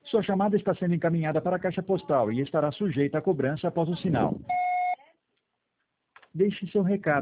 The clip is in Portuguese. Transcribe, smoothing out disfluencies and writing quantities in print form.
Sua chamada está sendo encaminhada para a caixa postal e estará sujeita a cobrança após o sinal. Deixe seu recado.